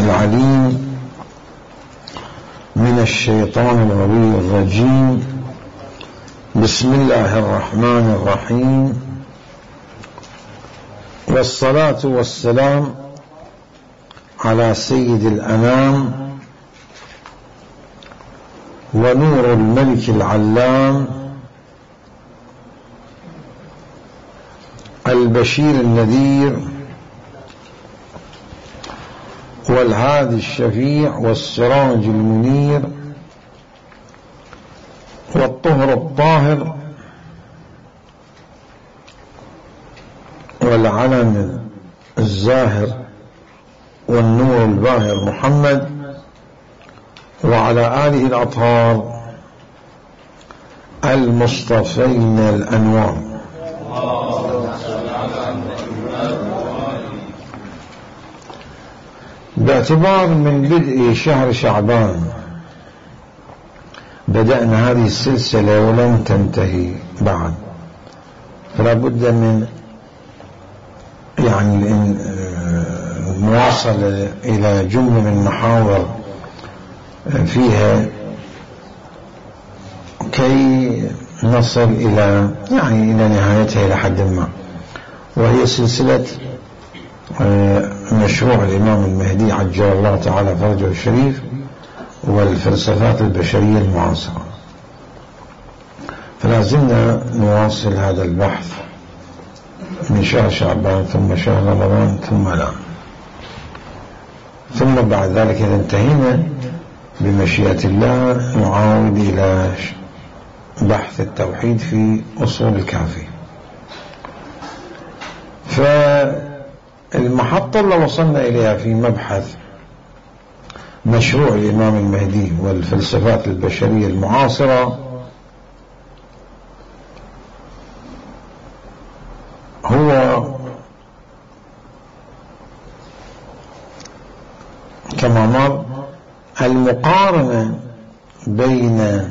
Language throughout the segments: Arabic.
العليم من الشيطان الغوي الرجيم. بسم الله الرحمن الرحيم، والصلاة والسلام على سيد الأنام ونور الملك العلام البشير النذير والهادي الشفيع والسراج المنير والطهر الطاهر والعلم الزاهر والنور الباهر محمد وعلى آله الأطهار المصطفين الأنوار. باعتبار من بدء شهر شعبان بدأنا هذه السلسلة ولم تنتهي بعد، فلا بد من المواصلة إلى جملة من المحاور فيها كي نصل إلى نهايتها إلى حد ما، وهي سلسلة مشروع الإمام المهدي عجل الله تعالى فرجه الشريف والفلسفات البشرية المعاصرة. فلازلنا نواصل هذا البحث من شهر شعبان ثم شهر رمضان ثم الآن، ثم بعد ذلك إذا انتهينا بمشيئة الله نعاود إلى بحث التوحيد في أصول الكافي. فالمحطة اللي وصلنا إليها في مبحث مشروع الإمام المهدي والفلسفات البشرية المعاصرة هو كما مر المقارنة بين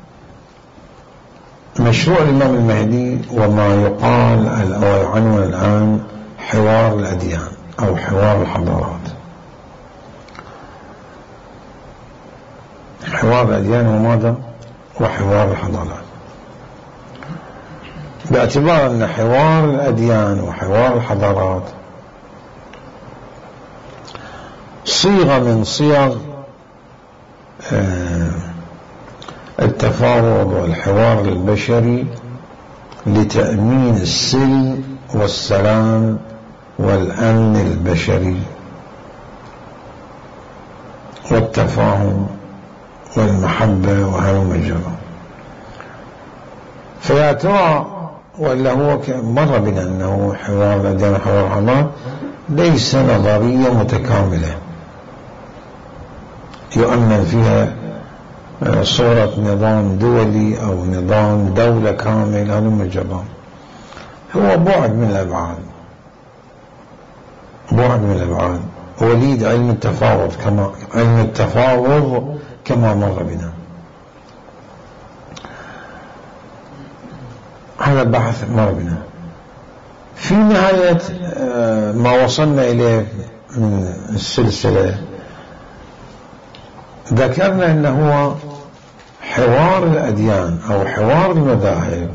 مشروع الإمام المهدي وما يقال أو يعنون الآن حوار الأديان أو حوار الحضارات. حوار الأديان وماذا؟ وحوار الحضارات، باعتبار أن حوار الأديان وحوار الحضارات صيغة من صيغ التفاوض والحوار البشري لتأمين السلم والسلام والأمن البشري والتفاهم والمحبة وهلم جرى. فيا ترى ولا هو مر بنا أنه حوار الأديان وحوار الحضارات ليس نظرية متكاملة يؤمن فيها صورة نظام دولي أو نظام دولة كامل هلم جرى. هو بعد من الأبعاد، وليد علم التفاوض كما مر بنا. هذا البحث مر بنا. في نهاية ما وصلنا إليه من السلسلة ذكرنا أنه هو حوار الأديان أو حوار المذاهب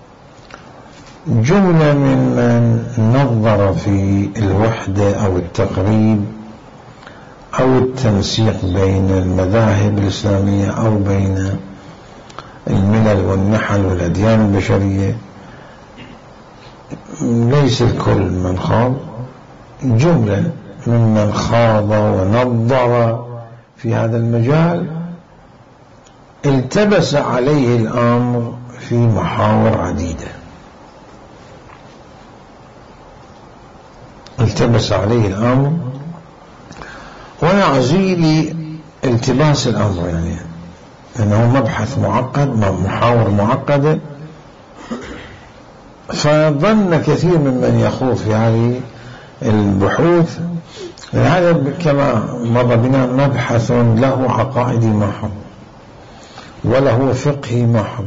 جملة من نظر في الوحدة أو التقريب أو التنسيق بين المذاهب الإسلامية أو بين الملل والنحل والأديان البشرية. ليس الكل من خاض، جملة ممن خاض ونظر في هذا المجال التبس عليه الأمر في محاور عديدة. التبس عليه الأمر ويعزي لي التباس الأمر، أنه مبحث معقد، محاور معقدة، فظن كثير ممن يخوض في هذه البحوث هذا كما مر بنا مبحث له عقائدي محض وله فقهي محض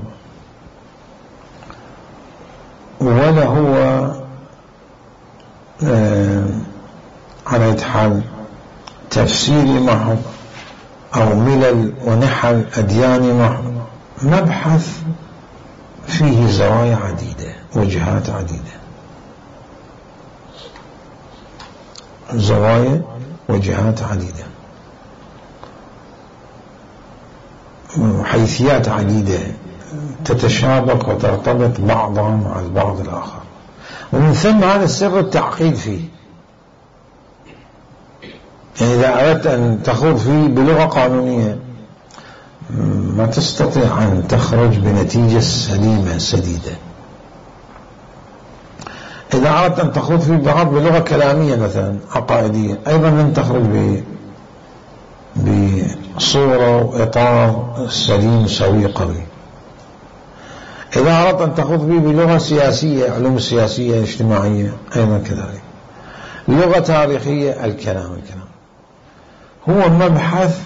وله على حال تفسيري محض أو ملل ونحل أديان محض، مبحث فيه زوايا عديدة، وجهات عديدة، زوايا وجهات عديدة، حيثيات عديدة تتشابك وترتبط بعضها مع البعض الآخر، ومن ثم هذا سر التعقيد فيه. يعني إذا أردت أن تخوض فيه بلغة قانونية ما تستطيع أن تخرج بنتيجة سليمة سديدة. إذا أردت أن تخوض فيه بلغة كلامية مثلا عقائدية أيضا لن تخرج بصورة وإطار سليم سوي قوي. إذا أردت أن تخوض فيه بلغة سياسية، علوم سياسية اجتماعية أيضا كذلك، لغة تاريخية، الكلام هو مبحث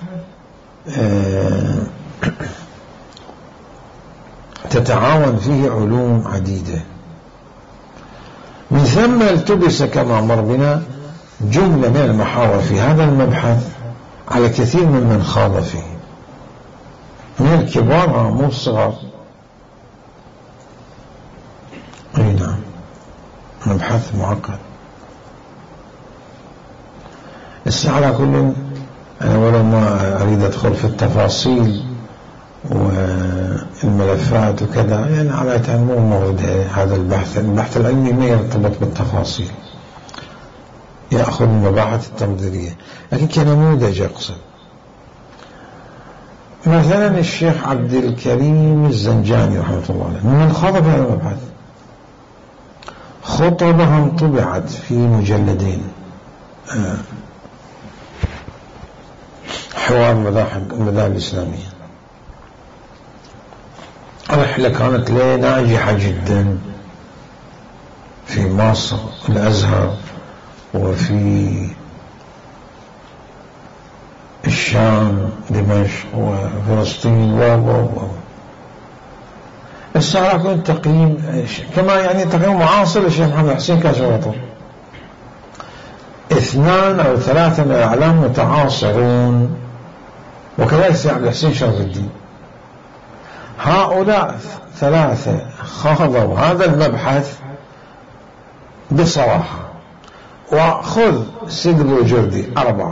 تتعاون فيه علوم عديدة. من ثم التبس كما مر بنا جملة من المحاور في هذا المبحث على كثير من خاض فيه، من الكبار مو الصغار. اي نعم، مبحث معقد. على كل أنا ولو ما أريد أدخل في التفاصيل والملفات وكذا، يعني على مو موعد هذا البحث العلمي ما يرتبط بالتفاصيل، يأخذ المباحث التمثيلية، لكن كنموذج أقصد. مثلا الشيخ عبد الكريم الزنجاني رحمه الله عليه من خاض في هذا المبحث، خطبهم طبعت في مجلدين، حوار المذاهب الإسلامية. رحلة كانت له ناجحة جدا في مصر، الأزهر، وفي الشام، دمشق، وفلسطين الساعة يكون تقييم كما يعني تقييم معاصر للشيخ محمد حسين كاشف الغطاء. 2 أو 3 من الأعلام متعاصرون، وكذلك الشيخ عبد الحسين شرف الدين. هؤلاء 3 خاضوا هذا المبحث بصراحة. وخذ سيد الوجردي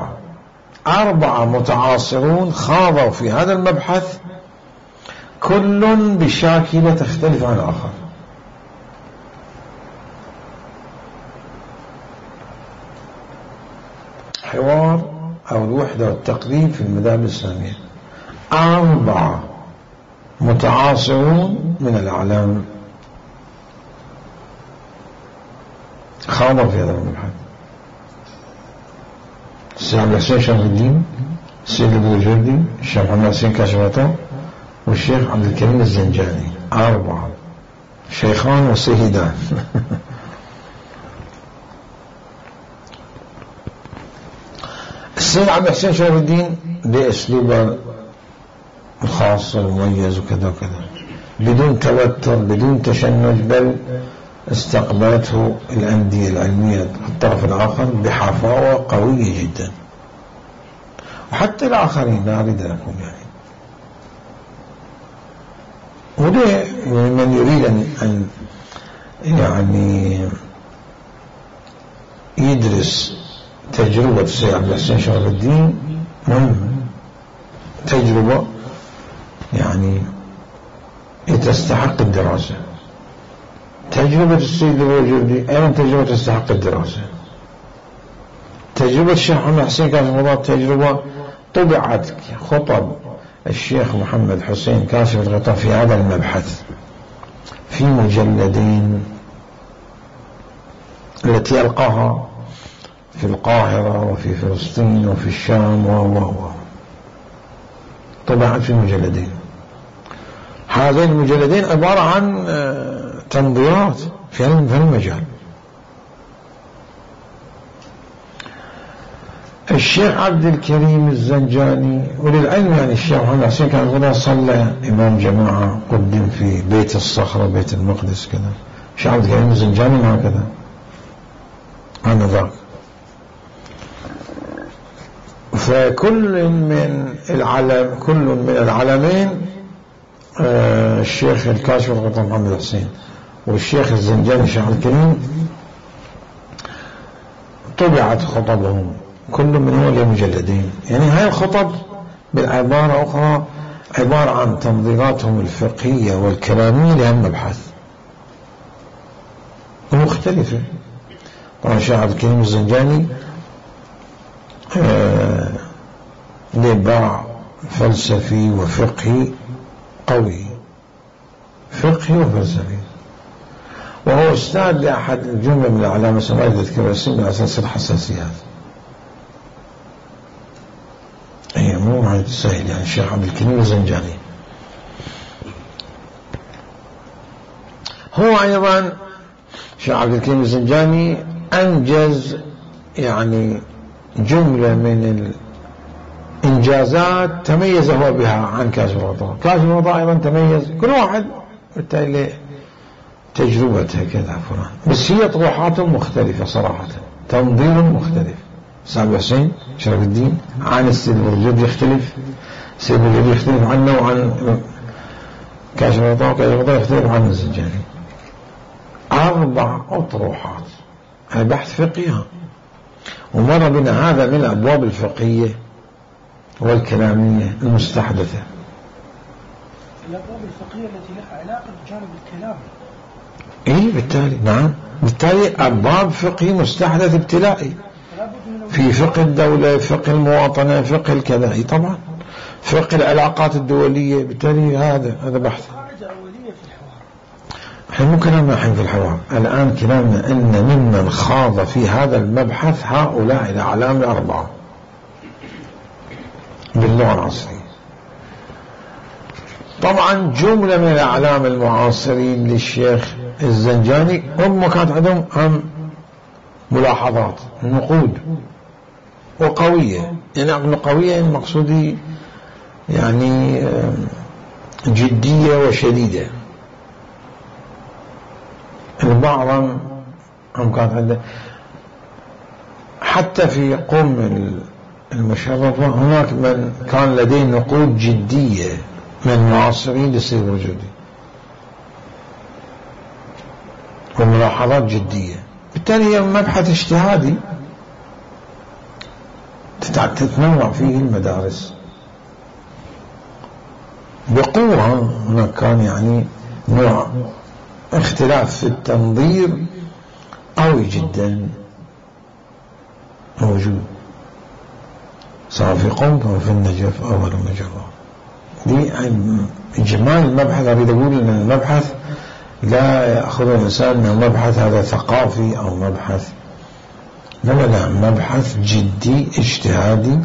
4 متعاصرون خاضوا في هذا المبحث، كل بشاكلة تختلف عن الآخر. حوار أو الوحدة والتقريب في المذاهب الإسلامية، 4 متعاصرون من الأعلام خاضوا في هذا المبحث: السيد عبد الحسين شرف الدين، السيد الوجردي، الشيخ محمد حسين كاشف الغطاء، والشيخ عبد الكريم الزنجاني. 4 شيخان وسيدان. السيد عبد الحسين شرف الدين بأسلوبه الخاص المميز وكذا وكذا، بدون توتر، بدون تشنج، بل استقبلته الأندية العلمية الطرف الآخر بحفاوة قوية جدا، وحتى الآخرين لا أريد أن أقول وده من يريد أن يعني يدرس تجربة السيد عبد الحسين شرف الدين، مهم، تجربة يعني تستحق الدراسة. تجربة السيد الوجردي أيضا تجربة تستحق الدراسة. تجربة الشيخ محمد حسين كاشف الغطاء تجربة طبعت خطب الشيخ محمد حسين كاشف الغطاء في هذا المبحث في مجلدين، التي ألقاها في القاهرة وفي فلسطين وفي الشام طبعت في مجلدين. هذين المجلدين عبارة عن تنظيرات في المجال. الشيخ عبد الكريم الزنجاني، وللعلم يعني الشيخ محمد حسين كان هنا صلى إمام جماعة قدم في بيت الصخرة بيت المقدس كذا. الشيخ عبد الكريم الزنجاني ما كذا آنذاك. فكل من العلمين الشيخ الكاشف الغطاء محمد حسين والشيخ الزنجاني الشيخ الكريم طبعت خطبهم كل منهم لمجلدين. يعني هاي الخطب بالعبارة أخرى عبارة عن تنظيراتهم الفقهية والكلامية لهالمبحث ومختلفة. طبعا الشيخ الكريم الزنجاني لباع فلسفي وفقهي قوي، فقهي وفلسفي، وهو أستاذ لأحد الجملة من العلامة سماجد يذكر اسم بأساس الحساسيات. هي مو معي سهل يعني الشيخ عبد الكريم الزنجاني. هو أيضا الشيخ عبد الكريم الزنجاني أنجز يعني جملة من الإنجازات تميز هو بها عن كاشف الغطاء. كاشف الغطاء أيضا تميز، كل واحد بالتالي تجربته كذا فلان، بس هي طروحاتهم مختلفة صراحة، تنظيرهم مختلف. سامي حسين شرف الدين عن السيد الوجود يختلف، السيد الوجود يختلف عنه وعن كاشف الغطاء، كاشف الغطاء يختلف عن الزنجاني. 4 أطروحات، هذا بحث فقهي، ومر بنا هذا من الأبواب الفقهية والكلامية المستحدثة. الأبواب الفقهية التي لها علاقة بجانب الكلام. إيه بالتالي نعم، بالتالي أبواب فقهي مستحدث ابتلائي في فقه الدولة، فقه المواطنة، فقه الكذا، طبعا فقه العلاقات الدولية. بالتالي هذا بحث. احنا مو كلامنا الحين في الحوار، الآن كلامنا أن ممن خاض في هذا المبحث هؤلاء الأعلام الأربعة باللغة العصرية. طبعا جملة من الأعلام المعاصرين للشيخ الزنجاني هم كانت عندهم هم ملاحظات نقود وقوية، يعني قوية المقصودي يعني جدية وشديدة. البعض هم كانت عنده حتى في قم المشرفة هناك من كان لديه نقود جدية من المعاصرين للسيد الوجودي وملاحظات جدية. بالتالي هي مبحث اجتهادي تتنوع فيه المدارس بقوة. هناك كان يعني نوع اختلاف في التنظير قوي جدا موجود، سواء في قم أو في النجف أو في المجرة. دي إجمال المبحث. أريد أقول أن المبحث لا يأخذ الإنسان أنه مبحث هذا ثقافي أو مبحث، لا، مبحث جدي اجتهادي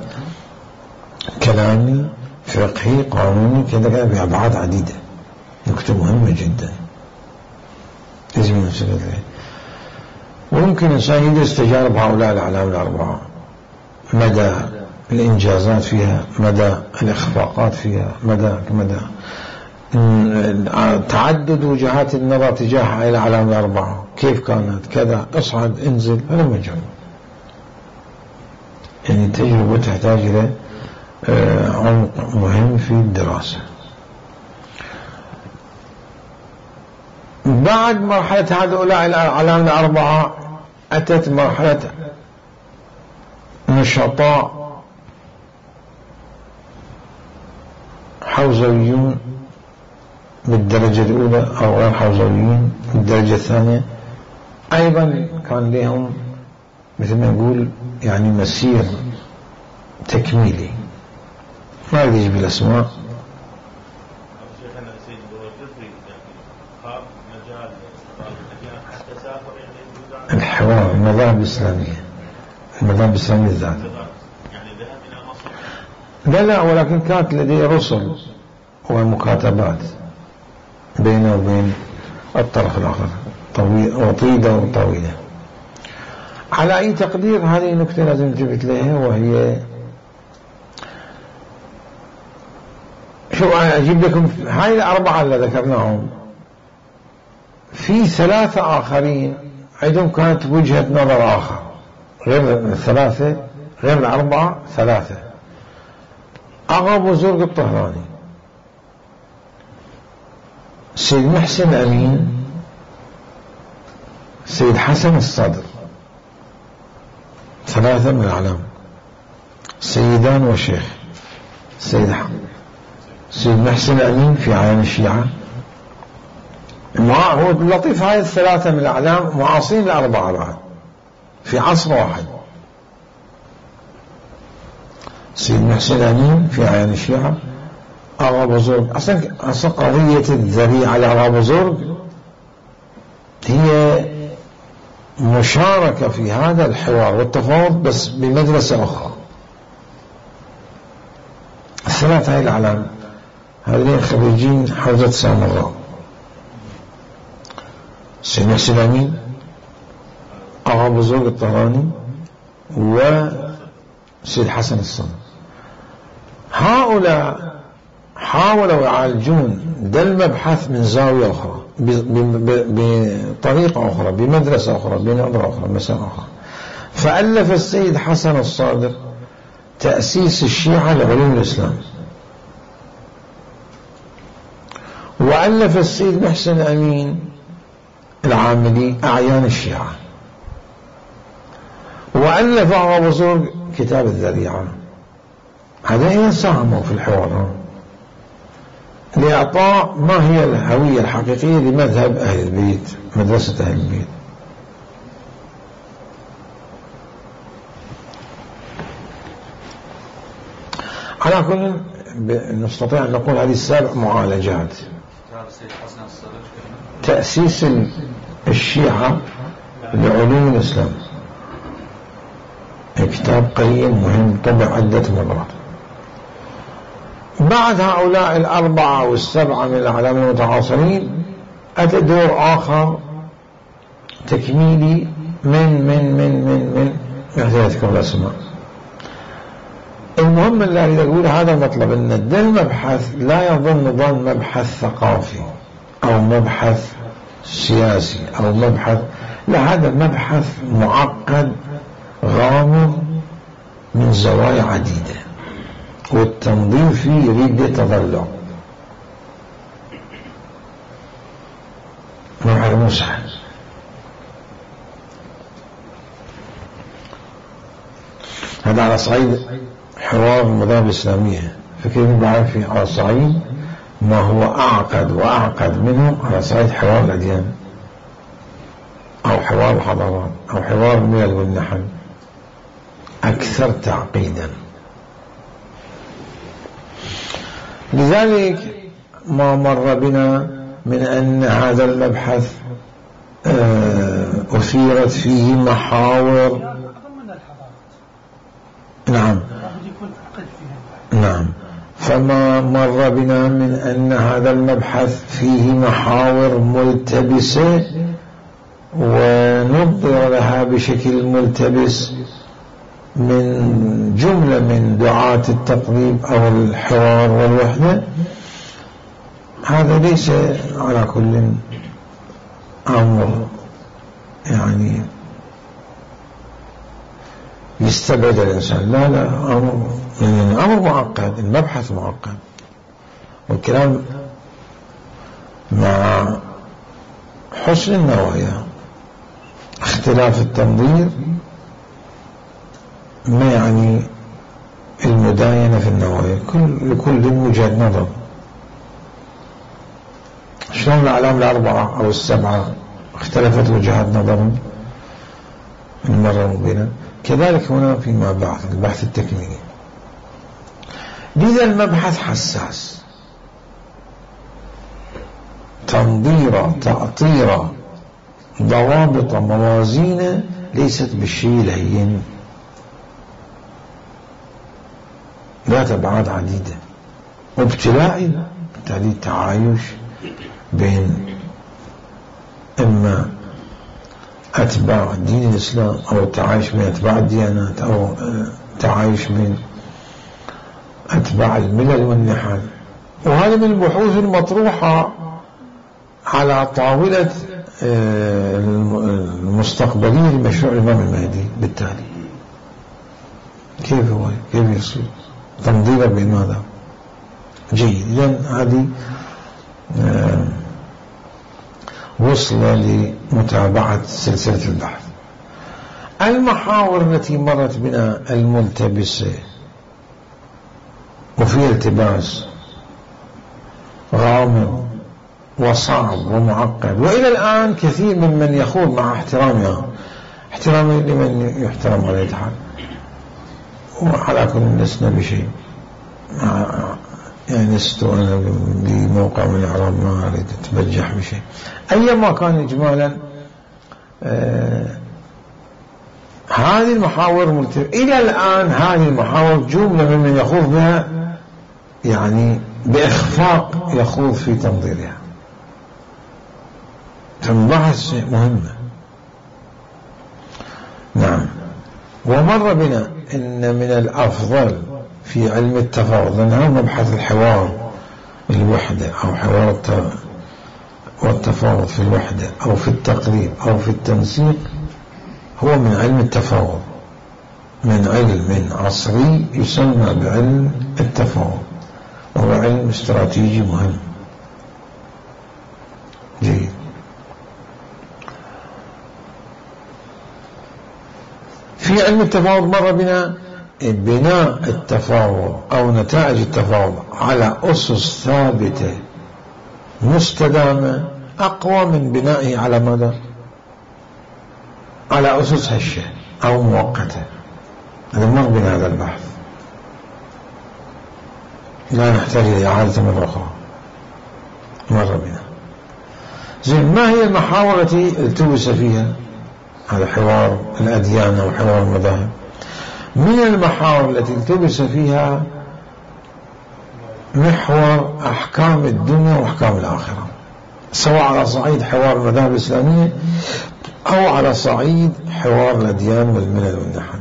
كلامي فقهي قانوني كذا بأبعاد عديدة، نكتة مهمة جدا لازم ننسى ذلك. ويمكن الإنسان يدرس تجارب هؤلاء الأعلام الأربعة، مدى الإنجازات فيها، مدى الإخفاقات فيها، مدى تعدد وجهات النظر تجاه هؤلاء الأعلام الأربعة، كيف كانت كذا، اصعد انزل، هذا مجال. يعني التجربة تحتاج إلى عمق مهم في الدراسة. بعد مرحلة هؤلاء الأعلام الأربعة أتت مرحلة نشطاء حوزويون بالدرجة الأولى أو غير حوزويين بالدرجة الثانية، أيضا كان لهم مثل ما نقول يعني مسير تكميلي، ما أريد بالأسماء. الحوار المذاهب الإسلامية، المذاهب الإسلامية الذات لا، ولكن كانت لديه رسل ومكاتبات بينه وبين الطرف الآخر وطيدة وطويلة. على أي تقدير هذه نكتة لازم نلتفت لها، وهي شو أجيب لكم هاي الأربعة اللي ذكرناهم، في 3 آخرين عندهم كانت وجهة نظر آخر غير 3 غير الأربعة 3. أغا أبو زرق الطهراني، سيد محسن أمين، سيد حسن الصدر، 3 من الأعلام، سيدان وشيخ. سيد محسن أمين في عين الشيعة، هو اللطيف هاي 3 من الأعلام معاصرين الأربعة بعد في عصر واحد. سيد محسن أمين في عين الشيعة، أغا أبو زرق. أصلا قضية الذريعة لأغا أبو زرق هي مشاركة في هذا الحوار والتفاوض بس بمدرسة أخرى. 3 هاي الأعلام هذين خريجين حوزة سامراء، سيد محسن أمين، أغا أبو زرق الطهراني، وسيد حسن الصدر. هؤلاء حاولوا يعالجون ده المبحث من زاوية أخرى، بطريقة أخرى، بمدرسة أخرى، بنظرة أخرى، مسألة أخرى. فألف السيد حسن الصادر تأسيس الشيعة لعلوم الإسلام، وألف السيد محسن أمين العاملي أعيان الشيعة، وألف أغا أبو زرق كتاب الذريعة. هذين ساهموا في الحوار لإعطاء ما هي الهوية الحقيقية لمذهب أهل البيت، مدرسة أهل البيت. على كل نستطيع أن نقول هذه 7 معالجات. تأسيس الشيعة لعلوم الإسلام، كتاب قيم مهم طبع عدة مرات. بعد هؤلاء 4 أو 7 من الأعلام المتعاصرين أتى دور آخر تكميلي من يحتاج أذكر الأسماء. المهم اللي أريد أقول هذا المطلب، أن ده المبحث لا يظن مبحث ثقافي أو مبحث سياسي أو مبحث، لا، هذا مبحث معقد غامض من زوايا عديدة، والتنظير فيه يريد يتضلع، مبحث مسحل. هذا على صعيد حوار المذاهب الإسلامية، فكيف بعرف على صعيد ما هو أعقد وأعقد منه على صعيد حوار الأديان أو حوار الحضارات أو حوار الملل والنحل، أكثر تعقيدا. لذلك ما مر بنا من أن هذا المبحث أثيرت فيه محاور. نعم، فما مر بنا من أن هذا المبحث فيه محاور ملتبسة ونظر لها بشكل ملتبس من جملة من دعاة التقريب أو الحوار والوحدة. هذا ليس على كل أمر يعني يستبعد الإنسان، لا أمر معقد، المبحث معقد، والكلام مع حسن النوايا، اختلاف التنظير ما يعني المداينة في النوايا، لكل وجهة نظر. شلون الأعلام 4 أو 7 اختلفت وجهات نظر المرة بنا، كذلك هنا فيما بعد البحث التكميلي. لذا المبحث حساس، تنظير تأطير ضوابط موازين ليست بالشيء الهين، ذات أبعاد عديدة، وابتلاء بالتالي تعايش بين إما أتباع دين الإسلام أو تعايش بين أتباع الديانات أو تعايش بين أتباع الملل والنحل. وهذا من البحوث المطروحة على طاولة المستقبلية لمشروع الإمام المهدي. بالتالي كيف هو كيف يصير تنظيره بماذا؟ جيد. إذن هذه وصل لمتابعة سلسلة البحث. المحاور التي مرت بنا الملتبسة وفي التباس غامض وصعب ومعقد، وإلى الآن كثير ممن يخوض مع احترامي لمن يحترم على الحال، وعلى كل لسنا بشيء، يعني لست أنا بموقع من الإعراب، ما أريد أتبجح بشيء. أيما كان إجمالا هذه المحاور إلى الآن هذه المحاور جملة ممن يخوض بها يعني بإخفاق يخوض في تنظيرها، تنبحث مهمة. نعم. ومر بنا إن من الأفضل في علم التفاوض، لأنه مبحث الحوار الوحدة أو حوار والتفاوض في الوحدة أو في التقريب أو في التنسيق، هو من علم التفاوض، من علم عصري يسمى بعلم التفاوض، وهو علم استراتيجي مهم. جيد. في علم التفاوض مر بنا بناء التفاوض أو نتائج التفاوض على أسس ثابتة مستدامة أقوى من بنائه على ماذا؟ على أسس هشة أو مؤقتة. هذا مر بنا هذا البحث، لا نحتاج إلى إعادة مرة أخرى، مر بنا. زين، ما هي المحاور التي التبس فيها هذا حوار الأديان أو حوار المذاهب؟ من المحاور التي التبس فيها محور أحكام الدنيا وأحكام الآخرة، سواء على صعيد حوار المذاهب الإسلامية أو على صعيد حوار الأديان والملل والنحل.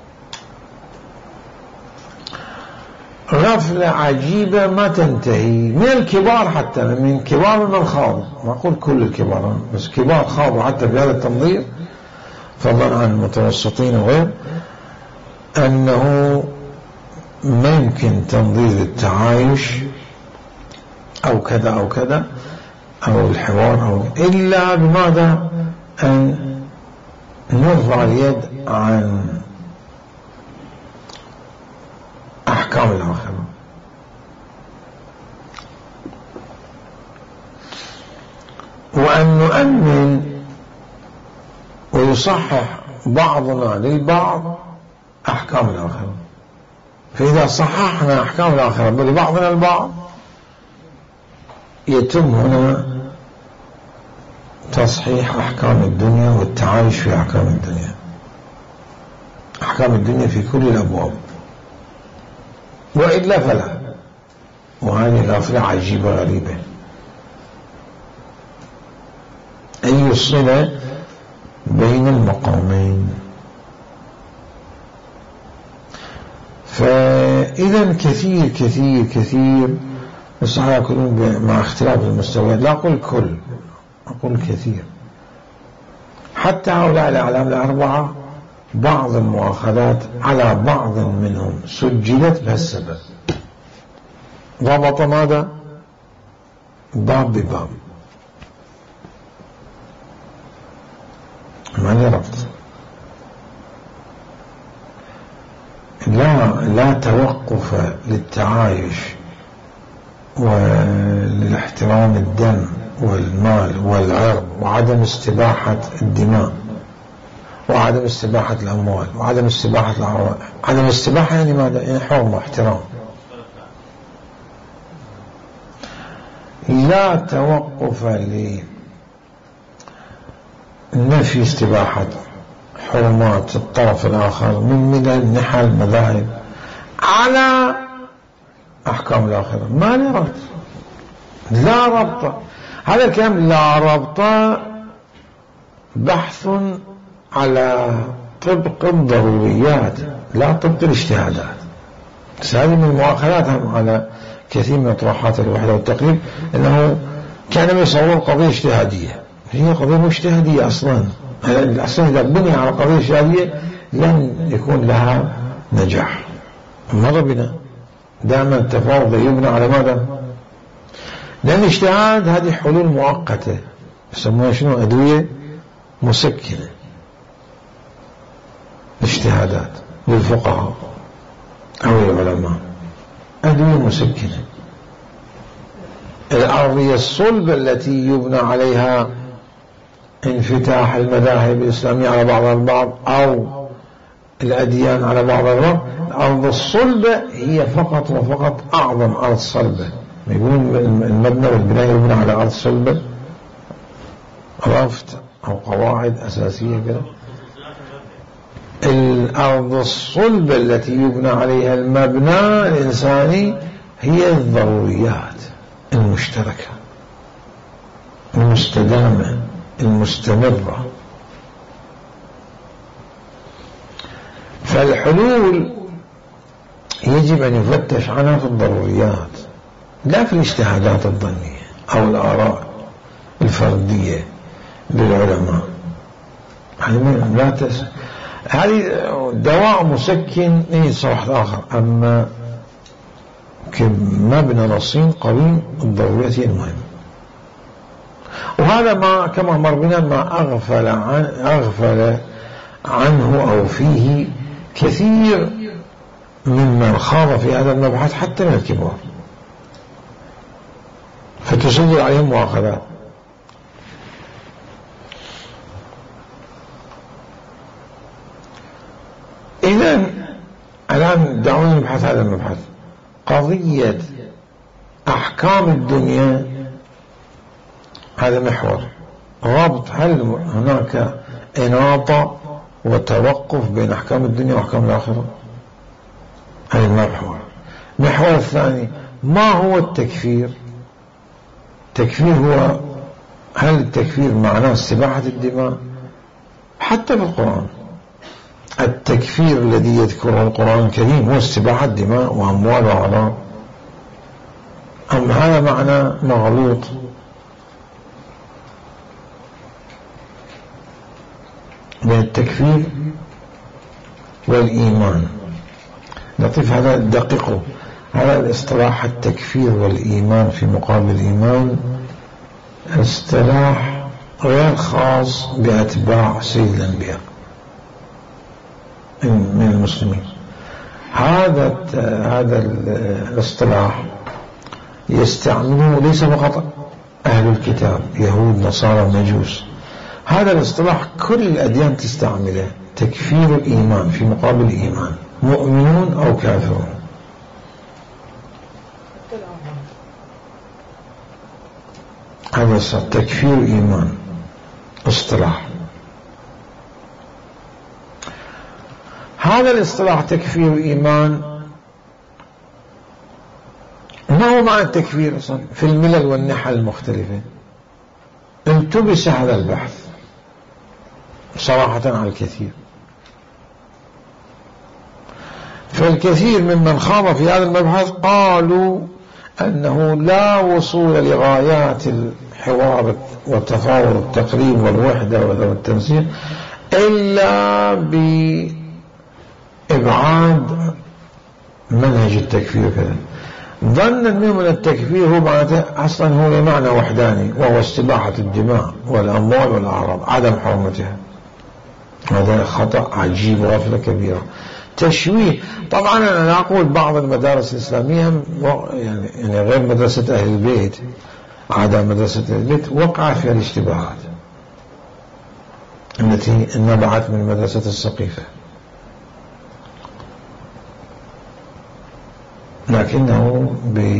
غفلة عجيبة ما تنتهي من الكبار، حتى من كبار من خاضوا، ما أقول كل الكبار بس كبار خاضوا حتى في هذا التنظير، فضلا عن المتوسطين وغير، أنه ما يمكن تنظير التعايش أو كذا أو كذا أو الحوار أو إلا بماذا؟ أن نرفع اليد عن أحكام الآخرة. وأن نؤمن ويصحح بعضنا للبعض أحكام الآخرة. فإذا صححنا أحكام الآخرة لبعضنا البعض يتم هنا تصحيح أحكام الدنيا والتعايش في أحكام الدنيا، أحكام الدنيا في كل الأبواب، وإلا فلا. وهذه غفلة عجيبة غريبة، أي صلة بين المقامين. فإذا كثير كثير كثير، بس يكونون مع اختلاف المستويات، لا أقول كل، أقول كثير. حتى هؤلاء الأعلام الأربعة بعض المؤاخذات على بعض منهم سجلت بهالسبب، ضبط ماذا؟ باب بباب، ما لي ربط. لا توقف للتعايش وللاحترام الدم والمال والعرض، وعدم استباحة الدماء، وعدم استباحة الأموال، وعدم استباحة العوائق. عدم استباحة يعني ماذا؟ يعني حرمة، احترام. لا توقف لنفي استباحة حرمات الطرف الآخر من ملل نحل مذاهب على أحكام الآخرة. ما لي ربط، لا ربط. هذا الكلام لا ربط بحث على طبق الضروريات لا طبق الاجتهادات. هذه من المؤاخذات على كثير من اطروحات الوحدة والتقريب، أنه كانوا يصورون قضية اجتهادية. هي قضية مش اجتهادية أصلا. أصلا إذا بني على قضية اجتهادية لن يكون لها نجح. مر بنا دائما التفاوض يبنى على ماذا؟ لأن الاجتهاد هذه حلول مؤقتة يسمونها شنو؟ أدوية مسكنة. الاجتهادات للفقهاء أو العلماء أدوية مسكنة. الأرضية الصلبة التي يبنى عليها انفتاح المذاهب الإسلامية على بعضها البعض أو الأديان على بعضها البعض، الأرض الصلبة هي فقط وفقط أعظم أرض صلبة. يقولون المبنى والبناء يبنى على أرض صلبة، رفت أو قواعد أساسية كده. الأرض الصلبة التي يبنى عليها المبنى الإنساني هي الضروريات المشتركة المستدامة المستمرة. فالحلول يجب أن يفتش عنها في الضروريات لا في الاجتهادات الظنية أو الآراء الفردية للعلماء. هذه دواء مسكن صراحة آخر، أما كمبنى رصين قوي الضروريات هي المهم. وهذا ما كما مر بنا ما أغفل عنه أو فيه كثير ممن خاض في هذا المبحث حتى من الكبار، فتسجل عليهم مؤاخذات. إذن الآن دعونا نبحث هذا المبحث، قضية أحكام الدنيا. هذا محور ربط، هل هناك إناطة وتوقف بين أحكام الدنيا وأحكام الآخرة؟ هذا المحور. المحور الثاني، ما هو التكفير؟ التكفير هو، هل التكفير معناه استباحة الدماء؟ حتى في القرآن التكفير الذي يذكره القرآن الكريم هو استباحة دماء وأموال وأعراض، أم هذا معنى مغلوط؟ بين التكفير والإيمان. لطيف هذا دقيقه، هذا الاصطلاح التكفير والإيمان في مقابل الإيمان اصطلاح غير خاص بأتباع سيد الأنبياء من المسلمين. هذا الاصطلاح يستعمله ليس فقط أهل الكتاب يهود نصارى مجوس، هذا الاصطلاح كل الأديان تستعمله، تكفير الإيمان في مقابل الإيمان، مؤمنون أو كافرون. هذا تكفير الإيمان اصطلاح. هذا الاصطلاح تكفير الإيمان، ما هو معنى التكفير أصلا في الملل والنحل المختلفة؟ التبس هذا البحث صراحة على الكثير، فالكثير ممن خاض في هذا المبحث قالوا أنه لا وصول لغايات الحوار والتفاوض والتقريب والوحدة والتنسيق إلا بإبعاد منهج التكفير كذا، ظنا منهم أن التكفير هو معناته أصلا هو لمعنى وحداني، وهو استباحة الدماء والأموال والأعراض، عدم حرمتها. هذا خطأ عجيب وغفلة كبيرة، تشويه. طبعا أنا لا أقول بعض المدارس الإسلامية يعني غير مدرسة أهل البيت، عدا مدرسة أهل البيت وقع فيها الاشتباهات التي نبعت من مدرسة السقيفة، لكنه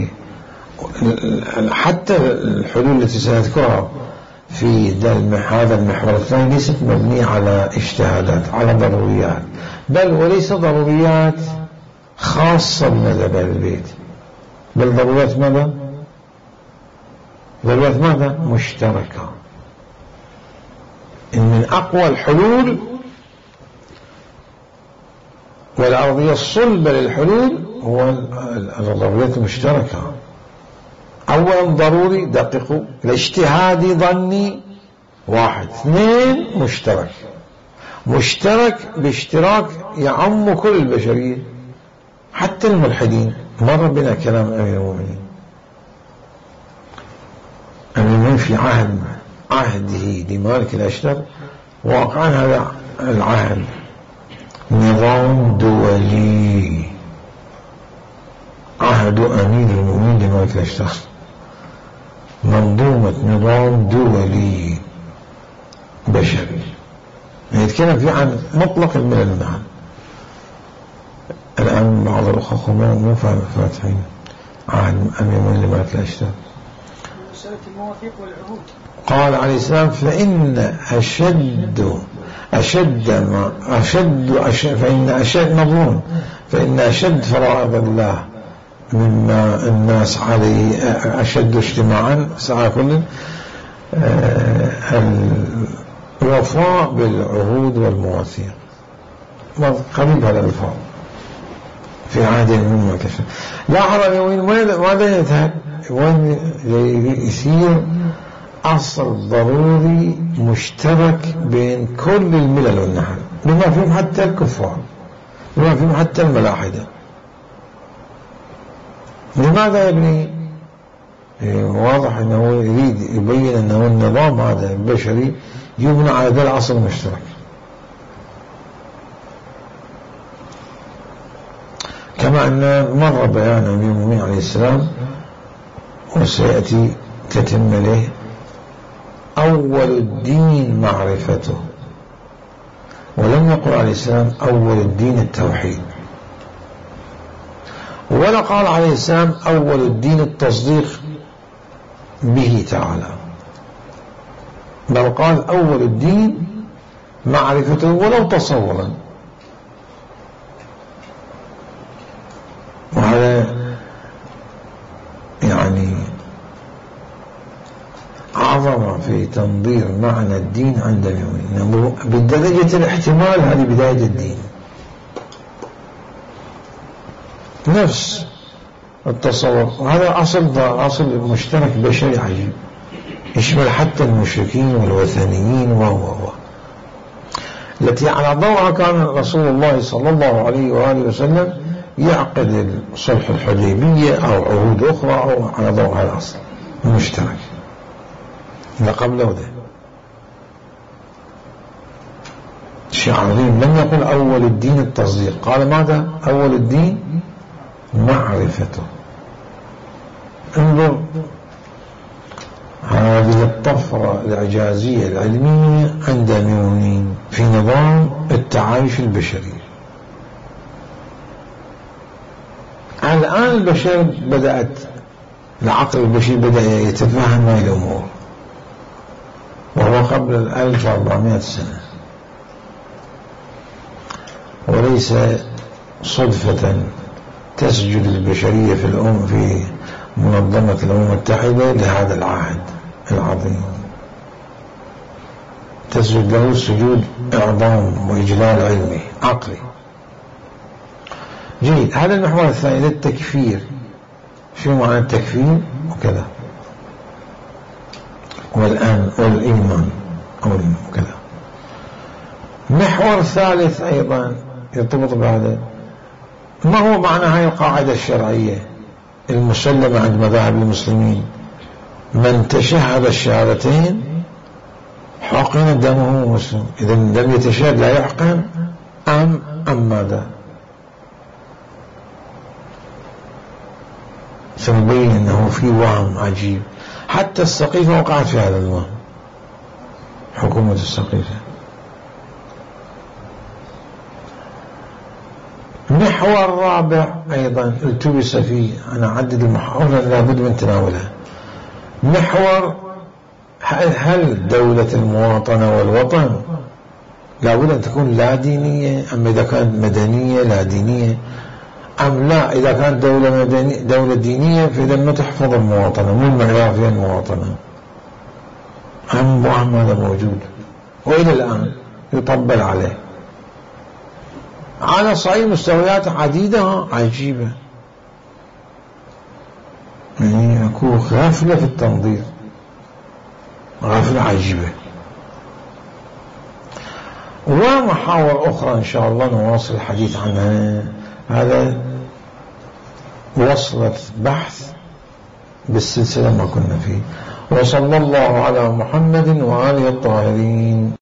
حتى الحلول التي سنذكرها في هذا المحور الثاني ليست مبنية على اجتهادات، على ضروريات، بل وليس ضروريات خاصة بمذهب أهل البيت، بل ضروريات ماذا؟ ضروريات ماذا؟ مشتركة. إن من أقوى الحلول والأرضية الصلبة للحلول هو الضروريات المشتركة. أولا ضروري، دققوا، الاجتهادي ظني واحد، اثنين مشترك، مشترك باشتراك يعم كل البشرية حتى الملحدين. مر بنا كلام أمير المؤمنين. أمير المؤمنين في عهده لمالك الأشتر واقعا هذا العهد نظام دولي، عهد أمير المؤمنين لمالك الأشتر منظومة نظام دولي بشري يتكلم فيه عن مطلق الملل. نعم الآن بعض الأخوة مو فاتحين عهد أمير المؤمنين لمالك الأشتر. مسألة المواثيق والعهود قال عليه السلام فإن أشد فرائض الله مما الناس عليه أشد اجتماعا سعى كل الوفاء بالعهود والمواثيق. قريب هذا الفرق في عهد المؤمن كشف. لاحظ ماذا يذهب وين يصير أصل ضروري مشترك بين كل الملل والنحل بما فيهم حتى الكفار بما فيهم حتى الملاحدة. لماذا يبني؟ واضح أنه يريد يبين أنه النظام هذا البشري يبنى على هذا الأصل المشترك. كما أن مر بيان أمير المؤمنين عليه السلام وسيأتي تتم له أول الدين معرفته، ولم يقل عليه السلام أول الدين التوحيد، ولا قال عليه السلام أول الدين التصديق به تعالى، بل قال أول الدين معرفته ولو تصورا. وهذا يعني عظمة في تنظير معنى الدين عند المؤمنين. بدرجة الاحتمال هذه بداية الدين، نفس التصور. وهذا أصل مشترك بشري عجيب يشمل حتى المشركين والوثنيين وهو التي على ضوءها كان رسول الله صلى الله عليه وآله وسلم يعقد صلح الحديبية أو عهود أخرى أو على ضوء هذا الأصل المشترك. إذا قبله ده شيء عظيم. لم يقل أول الدين التصديق، قال ماذا؟ أول الدين معرفته. انظر هذه الطفرة الإعجازية العلمية عند المؤمنين في نظام التعايش البشري. الآن البشر بدأت العقل البشري بدأ يتفهم هذه الأمور، وهو قبل 1400 سنة، وليس صدفة تسجد البشرية في منظمة الأمم المتحدة لهذا العهد العظيم، تسجد له سجود إعظام وإجلال علمي عقلي. جيد. هذا المحور الثاني للتكفير. شو معنى التكفير وكذا، والآن والإيمان أو كذا. محور ثالث أيضا يرتبط بهذا، ما هو معنى هاي القاعدة الشرعية المسلمة عند مذاهب المسلمين؟ من تشهد الشهادتين حقن دمه مسلم. إذا لم يتشهد لا يحقن أم ماذا؟ سنبين أنه في وهم عجيب. حتى السقيفة وقعت في هذا الوهم، حكومة السقيفة. محور رابع أيضا التبس فيه، أنا أعدد المحاور لابد من تناولها. محور هل دولة المواطنة والوطن لابد أن تكون لا دينية، أم إذا كانت مدنية لا دينية، أم لا إذا كانت دولة دينية فإذا ما تحفظ المواطنة، مو المعيار فيها المواطنة. أم هذا موجود وإلى الآن يطبل عليه على صعيد مستويات عديدة عجيبة. يعني أكو غافلة في التنظير، غافلة عجيبة. ومحاور أخرى إن شاء الله نواصل الحديث عنها. هذا وصلت بحث بالسلسلة ما كنا فيه. وصلى الله على محمد وآله الطاهرين.